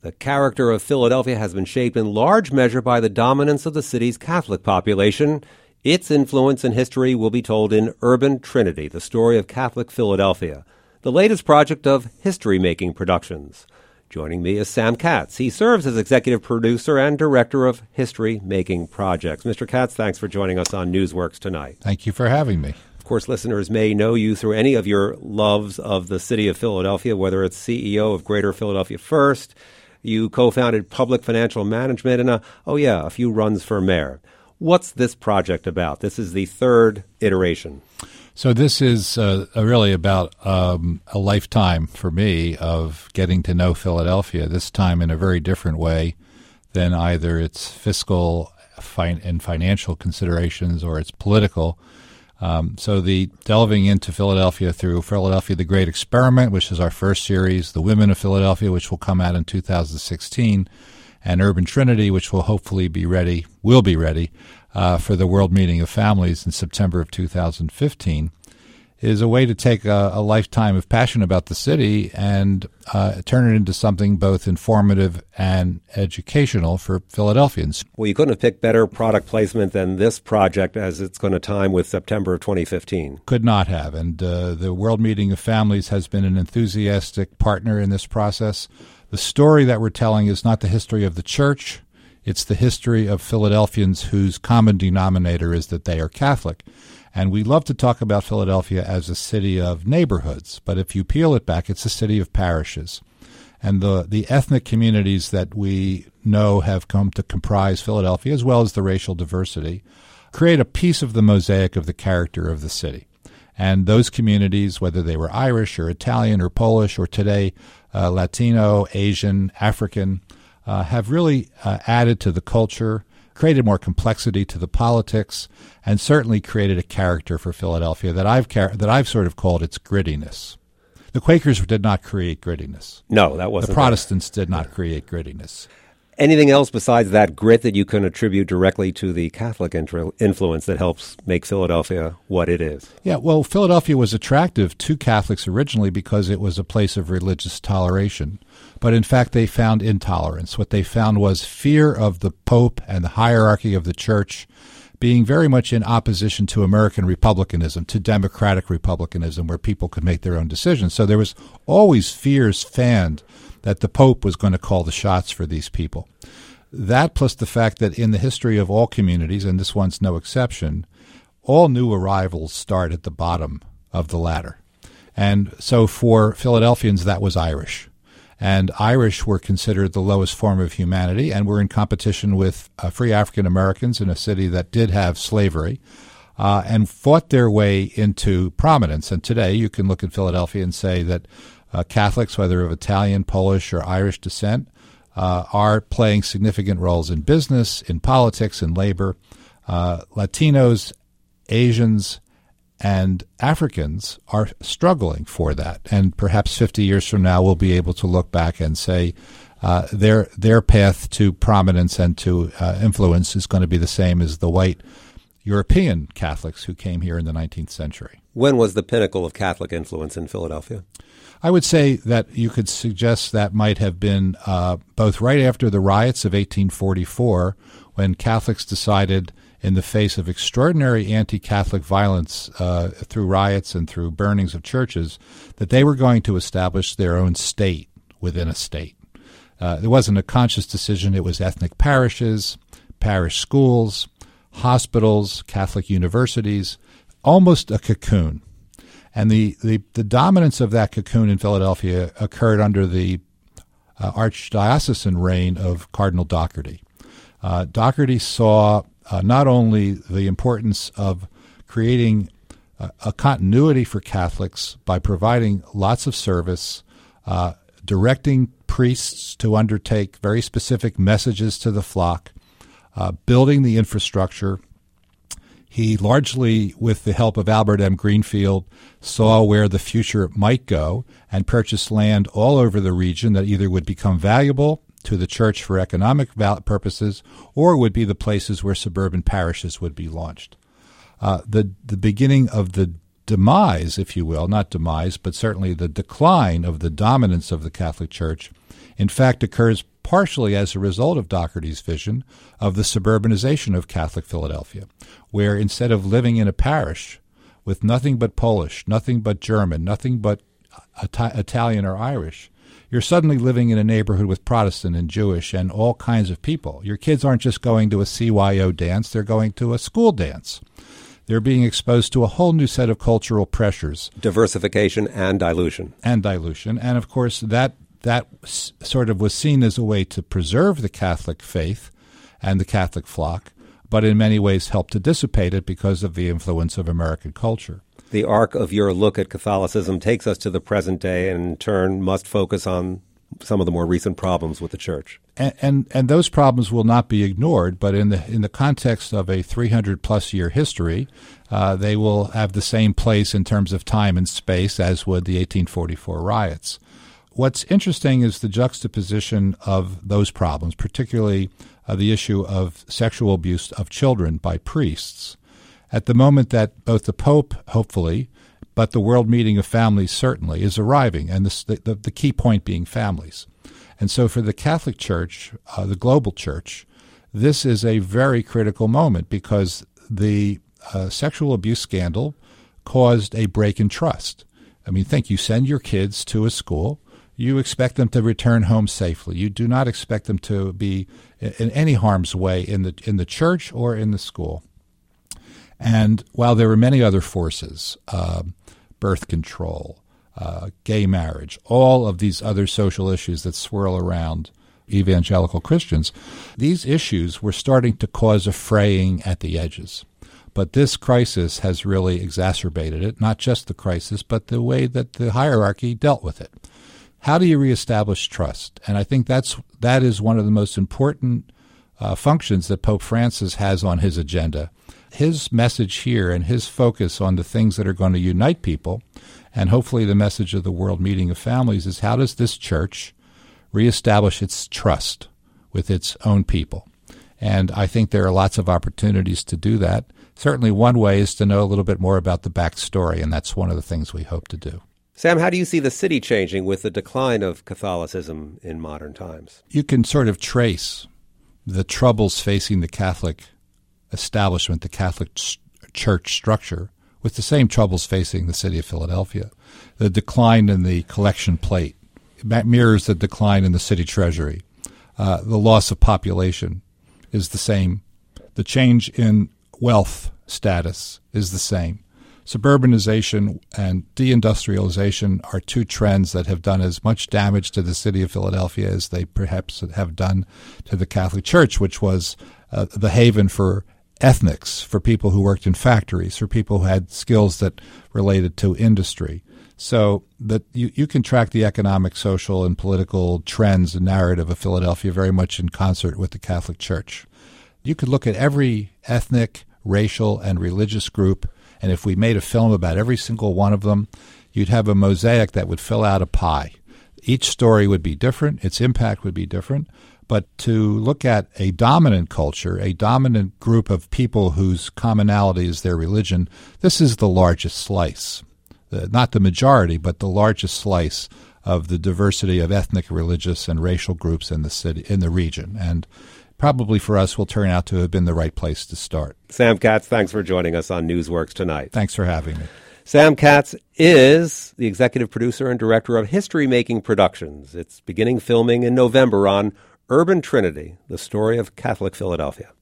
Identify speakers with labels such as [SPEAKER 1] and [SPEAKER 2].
[SPEAKER 1] The character of Philadelphia has been shaped in large measure by the dominance of the city's Catholic population. Its influence in history will be told in Urban Trinity, the story of Catholic Philadelphia, the latest project of History Making Productions. Joining me is Sam Katz. He serves as executive producer and director of History Making Projects. Mr. Katz, thanks for joining us on Newsworks tonight.
[SPEAKER 2] Thank you for having me.
[SPEAKER 1] Of course, listeners may know you through any of your loves of the city of Philadelphia, whether it's CEO of Greater Philadelphia First, you co-founded Public Financial Management, and a few runs for mayor. What's this project about? This is the third iteration.
[SPEAKER 2] So this is really about a lifetime for me of getting to know Philadelphia, this time in a very different way than either its fiscal and financial considerations or its political. So the delving into Philadelphia through Philadelphia the Great Experiment, which is our first series, The Women of Philadelphia, which will come out in 2016, and Urban Trinity, which will hopefully be ready for the World Meeting of Families in September of 2015, is a way to take a lifetime of passion about the city and turn it into something both informative and educational for Philadelphians.
[SPEAKER 1] Well, you couldn't have picked better product placement than this project as it's going to time with September of 2015.
[SPEAKER 2] Could not have. And the World Meeting of Families has been an enthusiastic partner in this process. The story that we're telling is not the history of the church. It's the history of Philadelphians whose common denominator is that they are Catholic. And we love to talk about Philadelphia as a city of neighborhoods, but if you peel it back, it's a city of parishes. And the ethnic communities that we know have come to comprise Philadelphia, as well as the racial diversity, create a piece of the mosaic of the character of the city. And those communities, whether they were Irish or Italian or Polish or today Latino, Asian, African, have really added to the culture, created more complexity to the politics, and certainly created a character for Philadelphia that I've sort of called its grittiness. The Quakers did not create grittiness.
[SPEAKER 1] No, that wasn't.
[SPEAKER 2] The Protestants did not create grittiness.
[SPEAKER 1] Anything else besides that grit that you can attribute directly to the Catholic influence that helps make Philadelphia what it is?
[SPEAKER 2] Yeah, well, Philadelphia was attractive to Catholics originally because it was a place of religious toleration. But in fact, they found intolerance. What they found was fear of the Pope and the hierarchy of the church being very much in opposition to American republicanism, to democratic republicanism, where people could make their own decisions. So there was always fears fanned that the Pope was going to call the shots for these people. That plus the fact that in the history of all communities, and this one's no exception, all new arrivals start at the bottom of the ladder. And so for Philadelphians, that was Irish. And Irish were considered the lowest form of humanity and were in competition with free African Americans in a city that did have slavery and fought their way into prominence. And today you can look at Philadelphia and say that Catholics, whether of Italian, Polish, or Irish descent, are playing significant roles in business, in politics, in labor. Latinos, Asians, and Africans are struggling for that. And perhaps 50 years from now, we'll be able to look back and say their path to prominence and to influence is going to be the same as the white European Catholics who came here in the 19th century.
[SPEAKER 1] When was the pinnacle of Catholic influence in Philadelphia?
[SPEAKER 2] I would say that you could suggest that might have been both right after the riots of 1844, when Catholics decided, in the face of extraordinary anti-Catholic violence through riots and through burnings of churches, that they were going to establish their own state within a state. It wasn't a conscious decision. It was ethnic parishes, parish schools, hospitals, Catholic universities, almost a cocoon. And the dominance of that cocoon in Philadelphia occurred under the archdiocesan reign of Cardinal Doherty. Doherty saw not only the importance of creating a continuity for Catholics by providing lots of service, directing priests to undertake very specific messages to the flock, building the infrastructure. He largely, with the help of Albert M. Greenfield, saw where the future might go and purchased land all over the region that either would become valuable to the church for economic purposes or would be the places where suburban parishes would be launched. The beginning of the demise, if you will, not demise, but certainly the decline of the dominance of the Catholic Church, in fact, occurs partially as a result of Doherty's vision of the suburbanization of Catholic Philadelphia, where instead of living in a parish with nothing but Polish, nothing but German, nothing but Italian or Irish, you're suddenly living in a neighborhood with Protestant and Jewish and all kinds of people. Your kids aren't just going to a CYO dance, they're going to a school dance. They're being exposed to a whole new set of cultural pressures.
[SPEAKER 1] Diversification and dilution.
[SPEAKER 2] And, of course, that sort of was seen as a way to preserve the Catholic faith and the Catholic flock, but in many ways helped to dissipate it because of the influence of American culture.
[SPEAKER 1] The arc of your look at Catholicism takes us to the present day and in turn must focus on some of the more recent problems with the Church.
[SPEAKER 2] And those problems will not be ignored, but in the context of a 300-plus year history, they will have the same place in terms of time and space as would the 1844 riots. What's interesting is the juxtaposition of those problems, particularly the issue of sexual abuse of children by priests. At the moment that both the Pope, hopefully, but the World Meeting of Families certainly is arriving, and the key point being families. And so for the Catholic Church, the global church, this is a very critical moment because the sexual abuse scandal caused a break in trust. I mean, you send your kids to a school, you expect them to return home safely. You do not expect them to be in any harm's way in the church or in the school. And while there were many other forces, birth control, gay marriage, all of these other social issues that swirl around evangelical Christians, these issues were starting to cause a fraying at the edges. But this crisis has really exacerbated it, not just the crisis, but the way that the hierarchy dealt with it. How do you reestablish trust? And I think that is one of the most important functions that Pope Francis has on his agenda. His message here and his focus on the things that are going to unite people, and hopefully the message of the World Meeting of Families, is how does this church reestablish its trust with its own people? And I think there are lots of opportunities to do that. Certainly one way is to know a little bit more about the backstory, and that's one of the things we hope to do.
[SPEAKER 1] Sam, how do you see the city changing with the decline of Catholicism in modern times?
[SPEAKER 2] You can sort of trace the troubles facing the Catholic establishment, the Catholic church structure, with the same troubles facing the city of Philadelphia. The decline in the collection plate mirrors the decline in the city treasury. The loss of population is the same. The change in wealth status is the same. Suburbanization and deindustrialization are two trends that have done as much damage to the city of Philadelphia as they perhaps have done to the Catholic Church, which was the haven for ethnics, for people who worked in factories, for people who had skills that related to industry. So that you can track the economic, social, and political trends and narrative of Philadelphia very much in concert with the Catholic Church. You could look at every ethnic, racial, and religious group, and if we made a film about every single one of them, you'd have a mosaic that would fill out a pie. Each story would be different, its impact would be different, but to look at a dominant culture, a dominant group of people whose commonality is their religion, this is the largest slice. Not the majority, but the largest slice of the diversity of ethnic, religious, and racial groups in the city, in the region. And probably for us will turn out to have been the right place to start.
[SPEAKER 1] Sam Katz, thanks for joining us on Newsworks tonight.
[SPEAKER 2] Thanks for having me.
[SPEAKER 1] Sam Katz is the executive producer and director of History Making Productions. It's beginning filming in November on Urban Trinity, the story of Catholic Philadelphia.